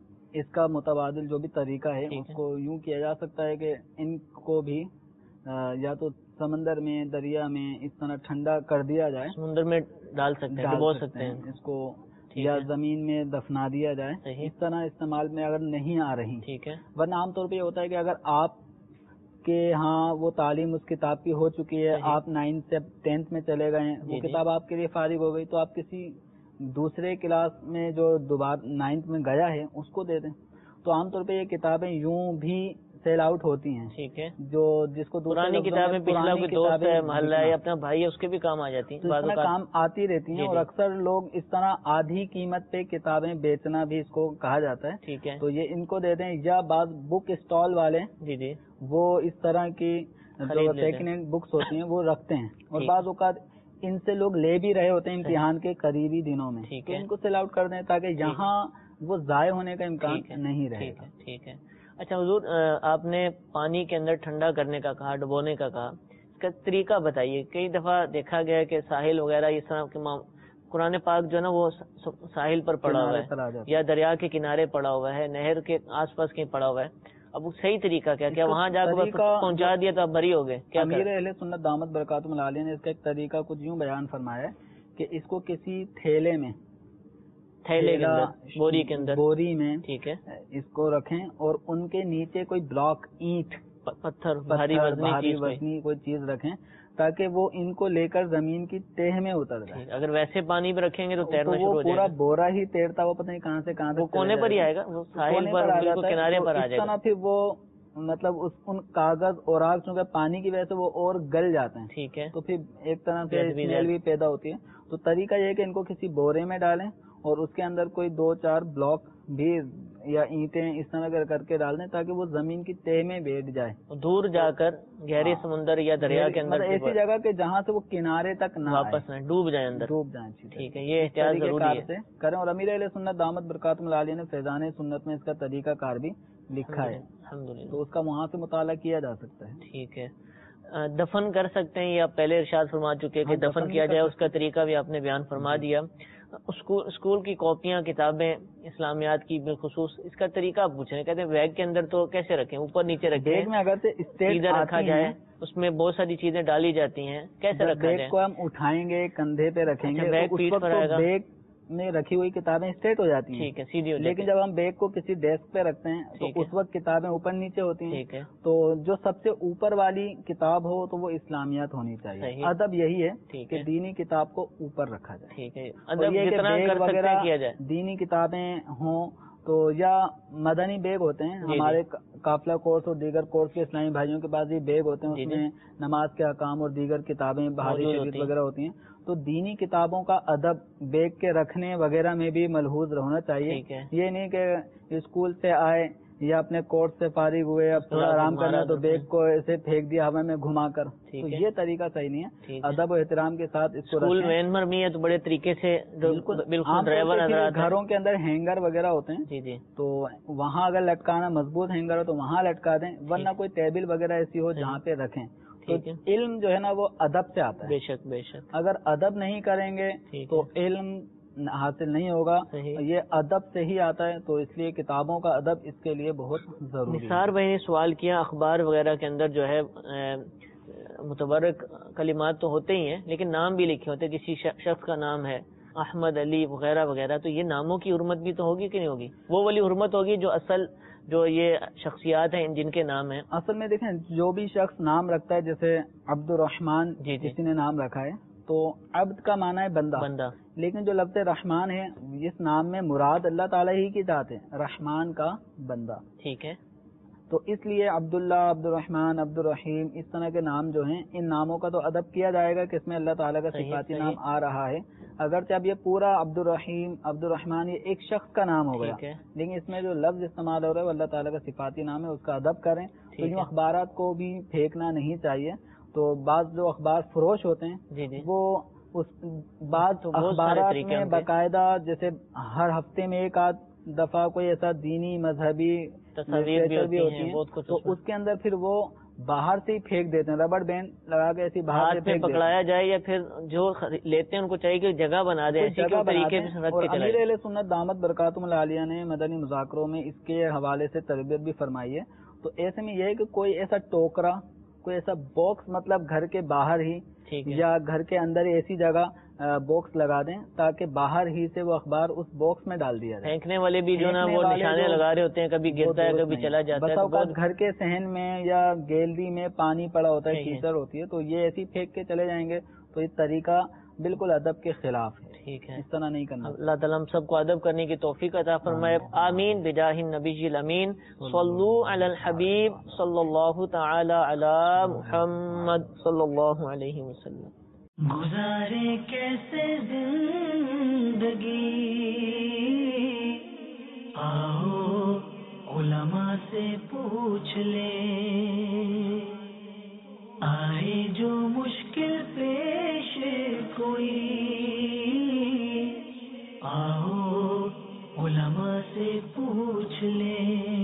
اس کا متبادل جو بھی طریقہ ہے اس کو یوں کیا جا سکتا ہے کہ ان کو بھی یا تو سمندر میں، دریا میں اس طرح ٹھنڈا کر دیا جائے، سمندر میں ڈال سکتے ہیں، ڈبو سکتے ہیں اس کو، یا زمین میں دفنا دیا جائے، اس طرح استعمال میں اگر نہیں آ رہی۔ ٹھیک ہے۔ ورنہ عام طور پہ یہ ہوتا ہے کہ اگر آپ کے ہاں وہ تعلیم اس کتاب کی ہو چکی ہے، آپ نائنتھ سے ٹینتھ میں چلے گئے ہیں، وہ کتاب آپ کے لیے فارغ ہو گئی، تو آپ کسی دوسرے کلاس میں جو دوبارہ نائنتھ میں گیا ہے اس کو دے دیں۔ تو عام طور پہ یہ کتابیں یوں بھی سیل آؤٹ ہوتی ہیں۔ ٹھیک ہے۔ جو جس کو پرانی کتابیں، پچھلا کوئی دوست ہے، محلہ ہے، اپنا بھائی ہے، اس کے بھی کام آ جاتی ہیں، کام آتی رہتی ہیں، اور اکثر لوگ اس طرح آدھی قیمت پہ کتابیں بیچنا بھی اس کو کہا جاتا ہے۔ ٹھیک ہے۔ تو یہ ان کو دے دیں، یا بعض بک اسٹال والے جی جی وہ اس طرح کی جو سیکنڈ ہینڈ بکس ہوتی ہیں وہ رکھتے ہیں، اور بعض اوقات ان سے لوگ لے بھی رہے ہوتے ہیں امتحان کے قریبی دنوں میں، تو ان کو سیل آؤٹ کر دیں تاکہ یہاں وہ ضائع ہونے کا امکان نہیں رہے گا۔ ٹھیک ہے۔ اچھا حضور، آپ نے پانی کے اندر ٹھنڈا کرنے کا کہا، ڈبونے کا کہا، اس کا طریقہ بتائیے۔ کئی دفعہ دیکھا گیا کہ ساحل وغیرہ اس طرح کے قرآن پاک جو ہے نا وہ ساحل پر پڑا ہوا ہے یا دریا کے کنارے پڑا ہوا ہے، نہر کے آس پاس کہیں پڑا ہوا ہے، اب وہ صحیح طریقہ کیا کیا وہاں جا کر پہنچا دیا تو آپ بری ہو گئے؟ کیا امیر اہل سنت دامت برکاتہم العالیہ نے اس کا ایک طریقہ کچھ یوں بیان فرمایا ہے کہ اس کو کسی تھیلے میں تھیلے کے اندر بوری کے اندر بوری میں ٹھیک ہے اس کو رکھیں اور ان کے نیچے کوئی بلاک اینٹ پتھر بھاری وزنی وزنی کوئی چیز رکھیں تاکہ وہ ان کو لے کر زمین کی تہ میں اتر جائے. اگر ویسے پانی پہ رکھیں گے تو تیرنا شروع ہو جائے گا. پورا بورا ہی تیرتا ہوا پتہ نہیں کہاں سے کہاں تک کونے پر ہی آئے گا, وہ ساحل پر بالکل کنارے پر آ جائے گا. پھر وہ مطلب اس ان کاغذ اور آگ چونکہ پانی کی وجہ سے وہ اور گل جاتے ہیں ٹھیک ہے, تو پھر ایک طرح سے اسمیل بھی پیدا ہوتی ہے. تو طریقہ یہ ہے کہ ان کو کسی بورے میں ڈالیں اور اس کے اندر کوئی دو چار بلاک بھی یا اینٹیں اس طرح کر کے ڈال دیں تاکہ وہ زمین کی تہ میں بیٹھ جائے, دور جا کر گہرے سمندر یا دریا کے اندر, ایسی جگہ کہ جہاں سے وہ کنارے تک نہ واپس نہ ڈوب جائیں اندر, ڈوب جائیں. ٹھیک ہے, یہ احتیاط ضروری ہے کریں. اور امیر اہل سنت دامت برکاتہم العالیہ نے فیضان سنت میں اس کا طریقہ کار بھی لکھا ہے, تو اس کا وہاں سے مطالعہ کیا جا سکتا ہے. ٹھیک ہے, دفن کر سکتے ہیں یا پہلے ارشاد فرما چکے کہ دفن کیا جائے, اس کا طریقہ بھی آپ نے بیان فرما دیا. اسکول کی کاپیاں کتابیں اسلامیات کی بالخصوص اس کا طریقہ آپ پوچھ رہے ہیں, کہتے ہیں بیگ کے اندر تو کیسے رکھیں, اوپر نیچے رکھیں, بیگ میں اگر سے ادھر رکھا جائے, اس میں بہت ساری چیزیں ڈالی جاتی ہیں, کیسے رکھا جائے؟ بیگ کو ہم اٹھائیں گے, کندھے پہ رکھیں گے, بیگ پیٹھ پر آئے گا, بیگ میں رکھی ہوئی کتابیں اسٹریٹ ہو جاتی ہیں, ٹھیک ہے, سیدھی ہو جاتی ہیں. لیکن جب ہم بیگ کو کسی ڈیسک پہ رکھتے ہیں تو اس وقت کتابیں اوپر نیچے ہوتی ہیں, ٹھیک ہے, تو جو سب سے اوپر والی کتاب ہو تو وہ اسلامیات ہونی چاہیے. ادب یہی ہے کہ دینی کتاب کو اوپر رکھا جائے. ٹھیک ہے, ادب جتنا کر سکتے ہیں کیا جائے. دینی کتابیں ہوں تو یا مدنی بیگ ہوتے ہیں, ہمارے قافلہ کورس اور دیگر کورس کے اسلامی بھائیوں کے پاس یہ بیگ ہوتے ہیں, اس میں نماز کے احکام اور دیگر کتابیں بہاری شریعت وغیرہ ہوتی ہیں. تو دینی کتابوں کا ادب بیگ کے رکھنے وغیرہ میں بھی ملحوظ ہونا چاہیے. یہ نہیں کہ اسکول سے آئے یا اپنے کورس سے فارغ ہوئے, اب تھوڑا آرام کرنا تو بیگ کو ایسے پھینک دیا ہوا میں گھما کر, تو یہ طریقہ صحیح نہیں ہے. ادب و احترام کے ساتھ اس کو اسکول میں ہے تو بڑے طریقے سے بالکل گھروں کے اندر ہینگر وغیرہ ہوتے ہیں, جی جی, تو وہاں اگر لٹکانا مضبوط ہینگر ہو تو وہاں لٹکا دیں, ورنہ کوئی ٹیبل وغیرہ ایسی ہو جہاں پہ رکھیں. تو علم جو ہے نا وہ ادب سے آتا ہے. بے شک بے شک, اگر ادب نہیں کریں گے تو علم حاصل نہیں ہوگا. یہ ادب سے ہی آتا ہے, تو اس لیے کتابوں کا ادب اس کے لیے بہت ضروری ہے. نثار بھائی نے سوال کیا, اخبار وغیرہ کے اندر جو ہے متبرک کلمات تو ہوتے ہی ہیں لیکن نام بھی لکھے ہوتے ہیں, کسی شخص کا نام ہے احمد علی وغیرہ وغیرہ, تو یہ ناموں کی حرمت بھی تو ہوگی کہ نہیں ہوگی؟ وہ والی حرمت ہوگی جو اصل جو یہ شخصیات ہیں جن کے نام ہیں. اصل میں دیکھیں, جو بھی شخص نام رکھتا ہے, جیسے عبد الرحمن کسی نے نام رکھا ہے تو عبد کا معنی ہے بندہ, بندہ, لیکن جو لفظ رحمان ہے اس نام میں مراد اللہ تعالیٰ ہی کی ذات ہے, رحمان کا بندہ. ٹھیک ہے, تو اس لیے عبداللہ, عبد الرحمن, عبد الرحیم, اس طرح کے نام جو ہیں, ان ناموں کا تو ادب کیا جائے گا کہ اس میں اللہ تعالیٰ کا صفاتی نام آ رہا ہے. اگرچہ اب یہ پورا عبد الرحیم, عبد الرحمن یہ ایک شخص کا نام ہو گیا, لیکن اس میں جو لفظ استعمال ہو رہا ہے وہ اللہ تعالیٰ کا صفاتی نام ہے, اس کا ادب کریں. تو یوں اخبارات کو بھی پھینکنا نہیں چاہیے. تو بعض جو اخبار فروش ہوتے ہیں وہ اس بعض اخبارات میں باقاعدہ جیسے ہر ہفتے میں ایک آدھ دفعہ کوئی ایسا دینی مذہبی تصاویر بھی ہوتی ہیں, تو اس کے اندر پھر وہ باہر سے ہی پھینک دیتے ہیں, ربڑ بینڈ لگا کے ایسی باہر سے پکڑایا جائے, یا پھر جو لیتے ہیں ان کو چاہیے کہ جگہ بنا دیں, ایسی طریقے سے رکھ کے چلائیں. امیر اہل سنت دامت برکاتہم العالیہ نے مدنی مذاکروں میں اس کے حوالے سے تربیت بھی فرمائی ہے. تو ایسے میں یہ ہے کہ کوئی ایسا ٹوکرا, کوئی ایسا باکس, مطلب گھر کے باہر ہی یا گھر کے اندر ایسی جگہ باکس لگا دیں تاکہ باہر ہی سے وہ اخبار اس باکس میں ڈال دیا جائے. پھینکنے والے بھی جو نا وہ نشانے لگا رہے ہوتے ہیں, کبھی گرتا ہے کبھی چلا جاتا ہے. بس گھر کے صحن میں یا گیلری میں پانی پڑا ہوتا ہے, کیچڑ ہوتی ہے, تو یہ ایسی پھینک کے چلے جائیں گے تو یہ طریقہ بالکل ادب کے خلاف ہے. ٹھیک ہے, اس طرح نہیں کرنا. اللہ تعالیٰ ہم سب کو ادب کرنے کی توفیق عطا فرمائے. آمین بجاہ النبی الامین. صلو علی الحبیب صلی اللہ تعالی علی محمد صلی اللہ علیہ وسلم. گزارے کیسے زندگی, آؤ علماء سے پوچھ لیں, آئے جو مشکل پیش کوئی, آؤ علماء سے پوچھ لیں.